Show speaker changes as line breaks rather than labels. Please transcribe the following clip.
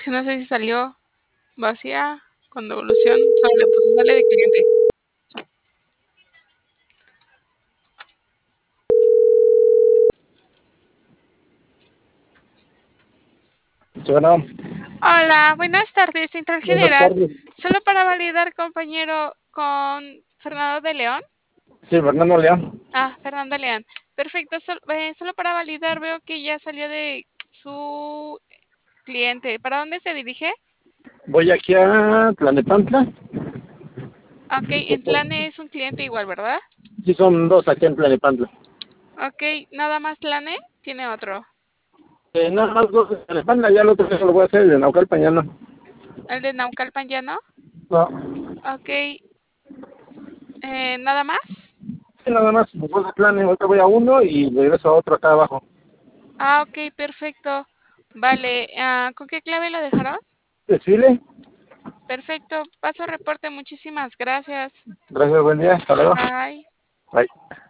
que no sé si salió vacía con devolución, solo le puse sale de cliente.
Sí, bueno,
Hola, buenas tardes, Central
buenas
General.
tardes.
Solo para validar, compañero, con Fernando de León.
Sí, Fernando León.
Fernando León. Perfecto, solo para validar, veo que ya salió de su cliente. ¿Para dónde se dirige?
Voy aquí a Tlanepantla.
Ok, en Tlane es un cliente igual, ¿verdad?
Sí, son dos aquí en Tlanepantla.
Ok, nada más Tlane, tiene otro.
Nada más dos de Tlanepantla, ya el otro día lo voy a hacer, el de Naucalpan ya no.
El de Naucalpan ya no.
No,
Ok, nada más.
sí, nada más, pues voy a Tlane, ahorita voy a uno y regreso a otro acá abajo.
Ok, perfecto. Vale, ¿con qué clave lo dejaron?
¿Desfile?
Perfecto, paso reporte, muchísimas gracias.
Gracias, buen día, hasta luego.
Bye.
Bye.